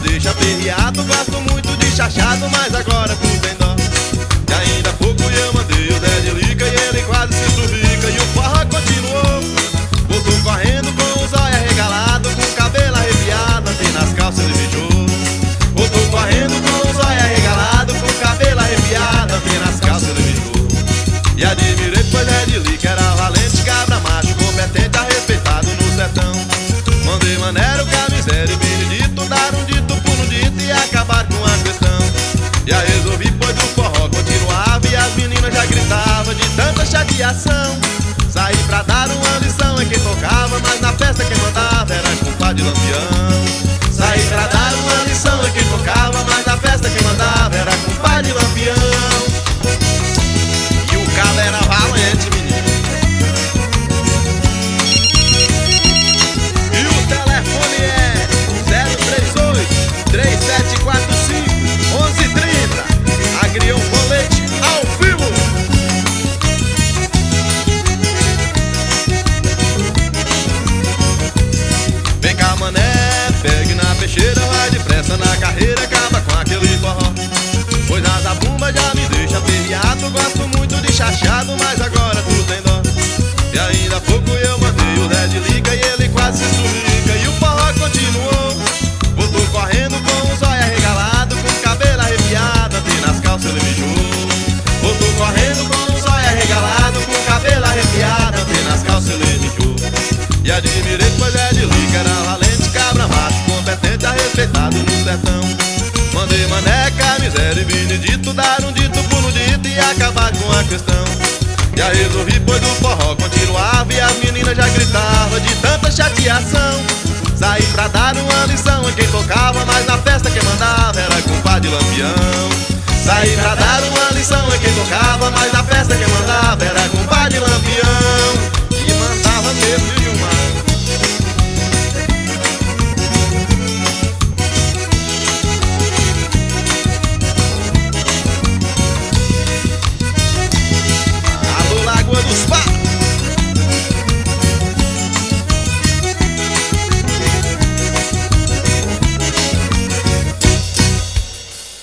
deixa aperreado. Gosto muito de chachado, mas agora tu tem dó. E ainda há pouco eu mandei o Zé de Lica e ele quase se surrica. E o forró continuou. Voltou correndo com os olhos arregalados, com o cabelo arrepiado, até nas calças ele mijou. Voltou correndo com os olhos arregalados, com o cabelo arrepiado, até nas calças ele mijou. E admirei, pois Zé de Lica era valente, cabra macho, competente, respeitado no sertão. Mandei Manero, Camisero e Benedito dar um dito por um dito e acabar com a questão. E aí resolvi, pois o forró continuava e as meninas já gritavam de tanta chateação. Saí pra dar uma lição em quem tocava, mas na festa quem mandava era compadre Lampião. Saí pra dar uma lição em quem tocava, mas na festa quem mandava era compadre Lampião. E o cabo era valente, menino. E o telefone é 038-3745-1130. Agrião Colete ao vivo. Vem cá, mané, pegue na peixeira, vai depressa na carreira, acaba com aquele forró. Pois a zabumba já me deixa aperreado. Gosto muito de chachado, mas agora tu tem dó. E ainda há pouco eu mandei o Zé de Lica e ele quase se surrica. E o forró continuou. Voltou correndo com os olhos arregalados, com o cabelo arrepiado, até nas calças ele mijou. Voltou correndo com os olhos arregalados, com o cabelo arrepiado, até nas calças ele mijou. E admirei, pois Zé de Lica era valente, cabra macho, competente, respeitado no sertão. Mandei Mané, Camisero e Benedito dar um dito por um dito e acabar com a questão. E aí resolvi, pois o forró continuava e as meninas já gritavam de tanta chateação. Saí pra dar uma lição em quem tocava, mas na festa quem mandava era compadre Lampião. Saí pra dar uma lição em quem tocava, mas na festa quem mandava era compadre Lampião.